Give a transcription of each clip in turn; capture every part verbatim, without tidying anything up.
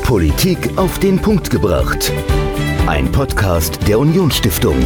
Politik auf den Punkt gebracht. Ein Podcast der Unionsstiftung.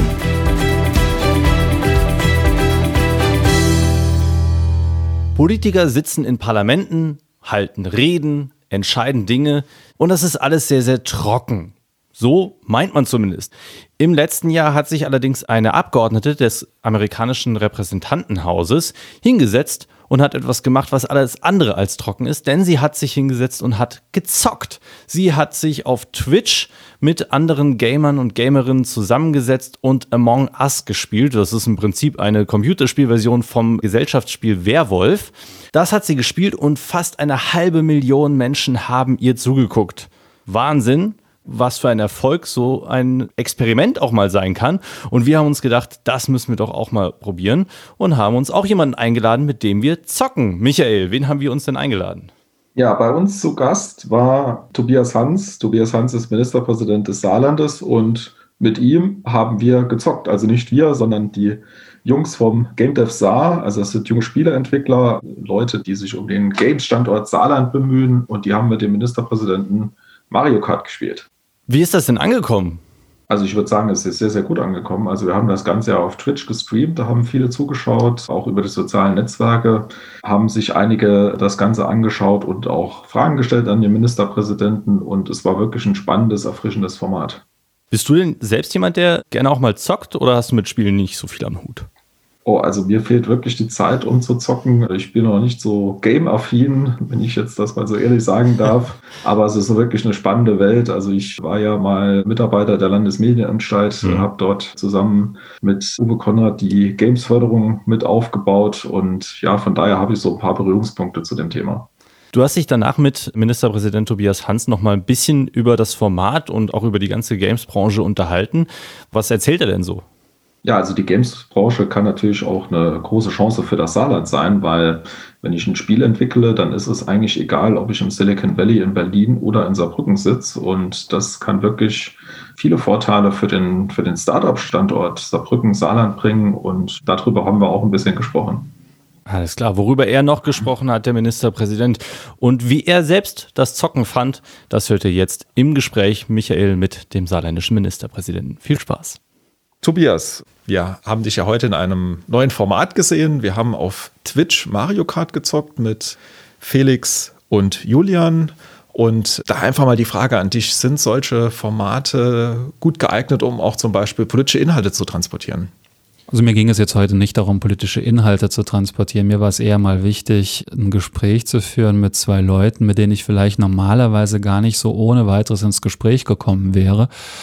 Politiker sitzen in Parlamenten, halten Reden, entscheiden Dinge und das ist alles sehr, sehr trocken. So meint man zumindest. Im letzten Jahr hat sich allerdings eine Abgeordnete des amerikanischen Repräsentantenhauses hingesetzt und hat etwas gemacht, was alles andere als trocken ist, denn sie hat sich hingesetzt und hat gezockt. Sie hat sich auf Twitch mit anderen Gamern und Gamerinnen zusammengesetzt und Among Us gespielt. Das ist im Prinzip eine Computerspielversion vom Gesellschaftsspiel Werwolf. Das hat sie gespielt und fast eine halbe Million Menschen haben ihr zugeguckt. Wahnsinn! Was für ein Erfolg so ein Experiment auch mal sein kann. Und wir haben uns gedacht, das müssen wir doch auch mal probieren und haben uns auch jemanden eingeladen, mit dem wir zocken. Michael, wen haben wir uns denn eingeladen? Ja, bei uns zu Gast war Tobias Hans. Tobias Hans ist Ministerpräsident des Saarlandes und mit ihm haben wir gezockt. Also nicht wir, sondern die Jungs vom GameDev Saar. Also das sind junge Spieleentwickler, Leute, die sich um den Games-Standort Saarland bemühen und die haben mit dem Ministerpräsidenten Mario Kart gespielt. Wie ist das denn angekommen? Also ich würde sagen, es ist sehr, sehr gut angekommen. Also wir haben das Ganze ja auf Twitch gestreamt, da haben viele zugeschaut, auch über die sozialen Netzwerke haben sich einige das Ganze angeschaut und auch Fragen gestellt an den Ministerpräsidenten und es war wirklich ein spannendes, erfrischendes Format. Bist du denn selbst jemand, der gerne auch mal zockt oder hast du mit Spielen nicht so viel am Hut? Oh, also mir fehlt wirklich die Zeit, um zu zocken. Ich bin noch nicht so game-affin, wenn ich jetzt das mal so ehrlich sagen darf. Aber es ist wirklich eine spannende Welt. Also ich war ja mal Mitarbeiter der Landesmedienanstalt, mhm. habe dort zusammen mit Uwe Konrad die Games-Förderung mit aufgebaut. Und ja, von daher habe ich so ein paar Berührungspunkte zu dem Thema. Du hast dich danach mit Ministerpräsident Tobias Hans noch mal ein bisschen über das Format und auch über die ganze Games-Branche unterhalten. Was erzählt er denn so? Ja, also die Games-Branche kann natürlich auch eine große Chance für das Saarland sein, weil wenn ich ein Spiel entwickle, dann ist es eigentlich egal, ob ich im Silicon Valley in Berlin oder in Saarbrücken sitze und das kann wirklich viele Vorteile für den, für den Startup-Standort Saarbrücken-Saarland bringen und darüber haben wir auch ein bisschen gesprochen. Alles klar, worüber er noch gesprochen hat, der Ministerpräsident und wie er selbst das Zocken fand, das hört ihr jetzt im Gespräch Michael mit dem saarländischen Ministerpräsidenten. Viel Spaß. Tobias, wir haben dich ja heute in einem neuen Format gesehen. Wir haben auf Twitch Mario Kart gezockt mit Felix und Julian. Und da einfach mal die Frage an dich, sind solche Formate gut geeignet, um auch zum Beispiel politische Inhalte zu transportieren? Also mir ging es jetzt heute nicht darum, politische Inhalte zu transportieren. Mir war es eher mal wichtig, ein Gespräch zu führen mit zwei Leuten, mit denen ich vielleicht normalerweise gar nicht so ohne weiteres ins Gespräch gekommen wäre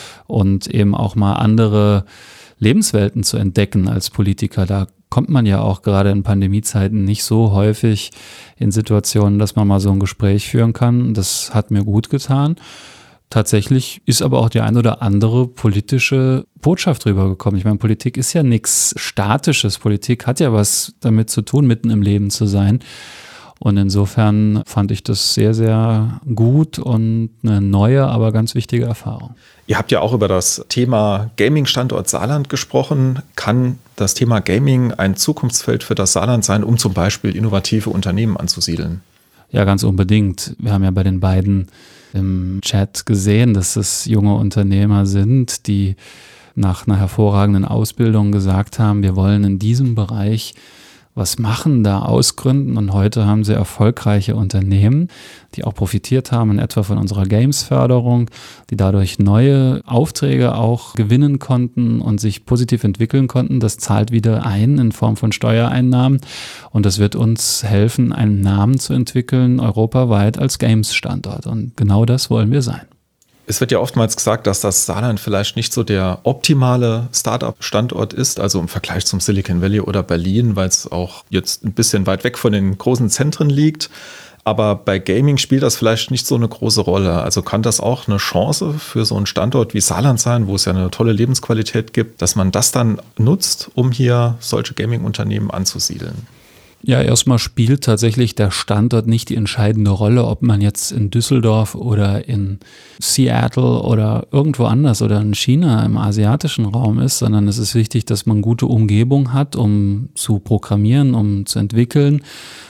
und eben auch mal andere Lebenswelten zu entdecken als Politiker. Da kommt man ja auch gerade in Pandemiezeiten nicht so häufig in Situationen, dass man mal so ein Gespräch führen kann. Das hat mir gut getan. Tatsächlich ist aber auch die ein oder andere politische Botschaft rübergekommen. Ich meine, Politik ist ja nichts Statisches. Politik hat ja was damit zu tun, mitten im Leben zu sein. Und insofern fand ich das sehr, sehr gut und eine neue, aber ganz wichtige Erfahrung. Ihr habt ja auch über das Thema Gaming-Standort Saarland gesprochen. Kann das Thema Gaming ein Zukunftsfeld für das Saarland sein, um zum Beispiel innovative Unternehmen anzusiedeln? Ja, ganz unbedingt. Wir haben ja bei den beiden im Chat gesehen, dass es junge Unternehmer sind, die nach einer hervorragenden Ausbildung gesagt haben, wir wollen in diesem Bereich was machen, da ausgründen. Und heute haben sie erfolgreiche Unternehmen, die auch profitiert haben, in etwa von unserer Games-Förderung, die dadurch neue Aufträge auch gewinnen konnten und sich positiv entwickeln konnten. Das zahlt wieder ein in Form von Steuereinnahmen. Und das wird uns helfen, einen Namen zu entwickeln, europaweit als Games-Standort. Und genau das wollen wir sein. Es wird ja oftmals gesagt, dass das Saarland vielleicht nicht so der optimale Start-up-Standort ist, also im Vergleich zum Silicon Valley oder Berlin, weil es auch jetzt ein bisschen weit weg von den großen Zentren liegt. Aber bei Gaming spielt das vielleicht nicht so eine große Rolle. Also kann das auch eine Chance für so einen Standort wie Saarland sein, wo es ja eine tolle Lebensqualität gibt, dass man das dann nutzt, um hier solche Gaming-Unternehmen anzusiedeln? Ja, erstmal spielt tatsächlich der Standort nicht die entscheidende Rolle, ob man jetzt in Düsseldorf oder in Seattle oder irgendwo anders oder in China im asiatischen Raum ist, sondern es ist wichtig, dass man gute Umgebung hat, um zu programmieren, um zu entwickeln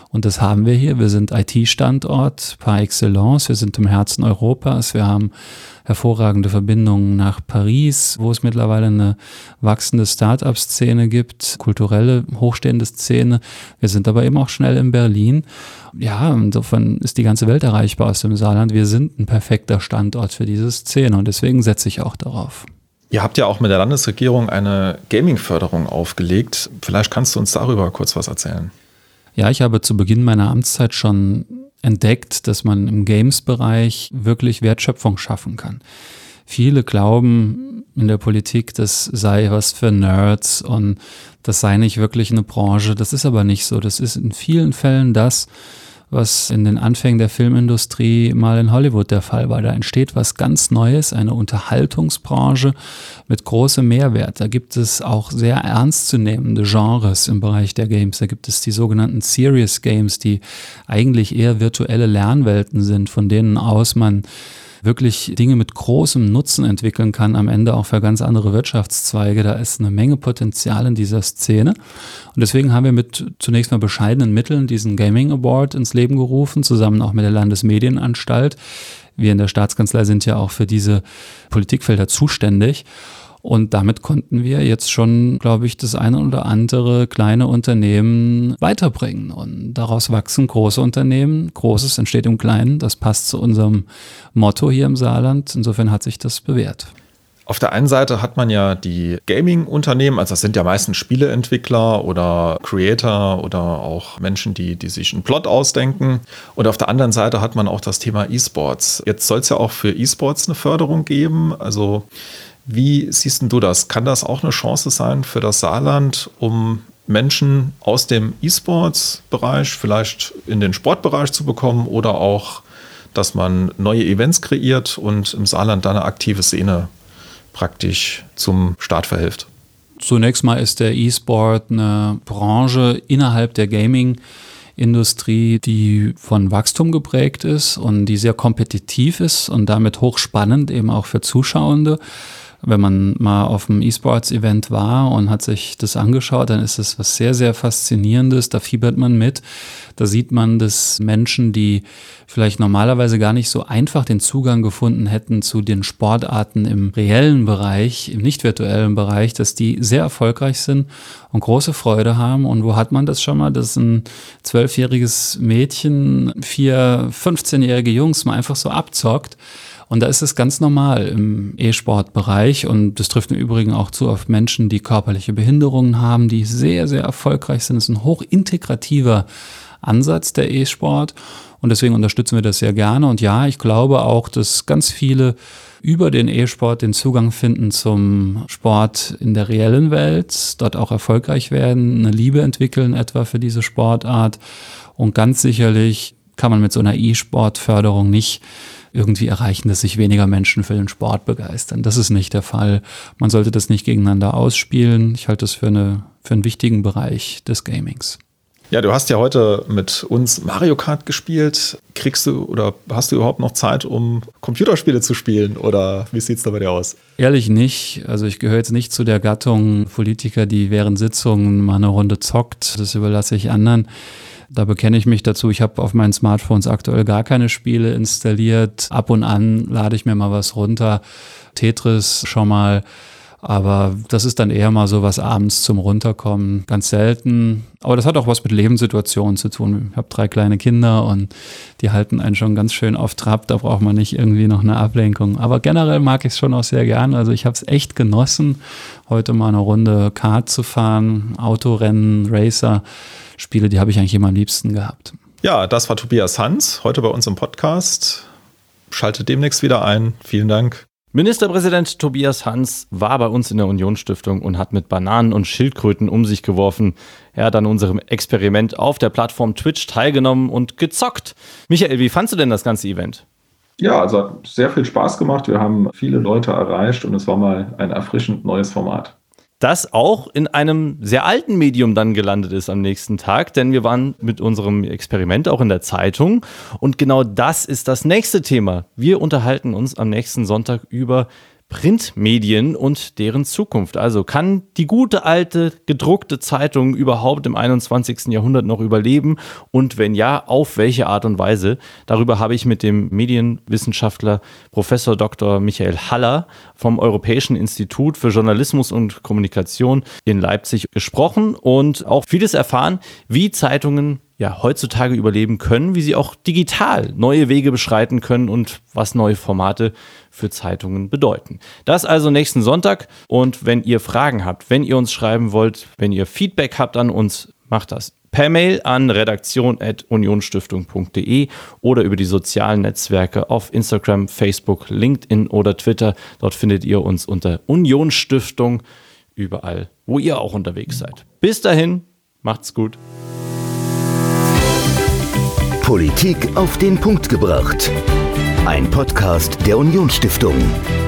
Und das haben wir hier. Wir sind I T-Standort par excellence. Wir sind im Herzen Europas. Wir haben hervorragende Verbindungen nach Paris, wo es mittlerweile eine wachsende Start-up-Szene gibt, kulturelle, hochstehende Szene. Wir sind aber eben auch schnell in Berlin. Ja, insofern ist die ganze Welt erreichbar aus dem Saarland. Wir sind ein perfekter Standort für diese Szene und deswegen setze ich auch darauf. Ihr habt ja auch mit der Landesregierung eine Gaming-Förderung aufgelegt. Vielleicht kannst du uns darüber kurz was erzählen. Ja, ich habe zu Beginn meiner Amtszeit schon entdeckt, dass man im Games-Bereich wirklich Wertschöpfung schaffen kann. Viele glauben in der Politik, das sei was für Nerds und das sei nicht wirklich eine Branche. Das ist aber nicht so. Das ist in vielen Fällen das, was in den Anfängen der Filmindustrie mal in Hollywood der Fall war. Da entsteht was ganz Neues, eine Unterhaltungsbranche mit großem Mehrwert. Da gibt es auch sehr ernstzunehmende Genres im Bereich der Games. Da gibt es die sogenannten Serious Games, die eigentlich eher virtuelle Lernwelten sind, von denen aus man wirklich Dinge mit großem Nutzen entwickeln kann, am Ende auch für ganz andere Wirtschaftszweige. Da ist eine Menge Potenzial in dieser Szene. Und deswegen haben wir mit zunächst mal bescheidenen Mitteln diesen Gaming Award ins Leben gerufen, zusammen auch mit der Landesmedienanstalt. Wir in der Staatskanzlei sind ja auch für diese Politikfelder zuständig. Und damit konnten wir jetzt schon, glaube ich, das eine oder andere kleine Unternehmen weiterbringen. Und daraus wachsen große Unternehmen. Großes entsteht im Kleinen. Das passt zu unserem Motto hier im Saarland. Insofern hat sich das bewährt. Auf der einen Seite hat man ja die Gaming-Unternehmen, also das sind ja meistens Spieleentwickler oder Creator oder auch Menschen, die, die sich einen Plot ausdenken. Und auf der anderen Seite hat man auch das Thema E-Sports. Jetzt soll es ja auch für E-Sports eine Förderung geben. Also wie siehst denn du das? Kann das auch eine Chance sein für das Saarland, um Menschen aus dem E-Sports-Bereich vielleicht in den Sportbereich zu bekommen oder auch, dass man neue Events kreiert und im Saarland dann eine aktive Szene praktisch zum Start verhilft? Zunächst mal ist der E-Sport eine Branche innerhalb der Gaming-Industrie, die von Wachstum geprägt ist und die sehr kompetitiv ist und damit hochspannend eben auch für Zuschauende. Wenn man mal auf einem E-Sports-Event war und hat sich das angeschaut, dann ist es was sehr, sehr Faszinierendes. Da fiebert man mit. Da sieht man, dass Menschen, die vielleicht normalerweise gar nicht so einfach den Zugang gefunden hätten zu den Sportarten im reellen Bereich, im nicht virtuellen Bereich, dass die sehr erfolgreich sind und große Freude haben. Und wo hat man das schon mal, dass ein zwölfjähriges Mädchen vier fünfzehnjährige Jungs mal einfach so abzockt? Und da ist es ganz normal im E-Sport-Bereich und das trifft im Übrigen auch zu auf Menschen, die körperliche Behinderungen haben, die sehr, sehr erfolgreich sind. Es ist ein hochintegrativer Ansatz der E-Sport und deswegen unterstützen wir das sehr gerne. Und ja, ich glaube auch, dass ganz viele über den E-Sport den Zugang finden zum Sport in der reellen Welt, dort auch erfolgreich werden, eine Liebe entwickeln etwa für diese Sportart. Und ganz sicherlich kann man mit so einer E-Sport-Förderung nicht irgendwie erreichen, dass sich weniger Menschen für den Sport begeistern. Das ist nicht der Fall. Man sollte das nicht gegeneinander ausspielen. Ich halte das für, eine, für einen wichtigen Bereich des Gamings. Ja, du hast ja heute mit uns Mario Kart gespielt. Kriegst du oder hast du überhaupt noch Zeit, um Computerspiele zu spielen? Oder wie sieht es da bei dir aus? Ehrlich nicht. Also ich gehöre jetzt nicht zu der Gattung Politiker, die während Sitzungen mal eine Runde zockt. Das überlasse ich anderen. Da bekenne ich mich dazu. Ich habe auf meinen Smartphones aktuell gar keine Spiele installiert. Ab und an lade ich mir mal was runter. Tetris schon mal. Aber das ist dann eher mal so was abends zum Runterkommen. Ganz selten. Aber das hat auch was mit Lebenssituationen zu tun. Ich habe drei kleine Kinder und die halten einen schon ganz schön auf Trab. Da braucht man nicht irgendwie noch eine Ablenkung. Aber generell mag ich es schon auch sehr gern. Also ich habe es echt genossen, heute mal eine Runde Kart zu fahren, Autorennen, Racer. Spiele, die habe ich eigentlich immer am liebsten gehabt. Ja, das war Tobias Hans, heute bei uns im Podcast. Schaltet demnächst wieder ein. Vielen Dank. Ministerpräsident Tobias Hans war bei uns in der Unionsstiftung und hat mit Bananen und Schildkröten um sich geworfen. Er hat an unserem Experiment auf der Plattform Twitch teilgenommen und gezockt. Michael, wie fandst du denn das ganze Event? Ja, also hat sehr viel Spaß gemacht. Wir haben viele Leute erreicht und es war mal ein erfrischend neues Format. Das auch in einem sehr alten Medium dann gelandet ist am nächsten Tag, denn wir waren mit unserem Experiment auch in der Zeitung und genau das ist das nächste Thema. Wir unterhalten uns am nächsten Sonntag über Printmedien und deren Zukunft. Also kann die gute alte gedruckte Zeitung überhaupt im einundzwanzigsten Jahrhundert noch überleben? Und wenn ja, auf welche Art und Weise? Darüber habe ich mit dem Medienwissenschaftler Professor Doktor Michael Haller vom Europäischen Institut für Journalismus und Kommunikation in Leipzig gesprochen und auch vieles erfahren, wie Zeitungen ja heutzutage überleben können, wie sie auch digital neue Wege beschreiten können und was neue Formate für Zeitungen bedeuten. Das also nächsten Sonntag, und wenn ihr Fragen habt, wenn ihr uns schreiben wollt, wenn ihr Feedback habt an uns, macht das per Mail an redaktion at unionstiftung punkt de oder über die sozialen Netzwerke auf Instagram, Facebook, LinkedIn oder Twitter. Dort findet ihr uns unter Unionsstiftung überall, wo ihr auch unterwegs seid. Bis dahin, macht's gut. Politik auf den Punkt gebracht. Ein Podcast der Unionsstiftung.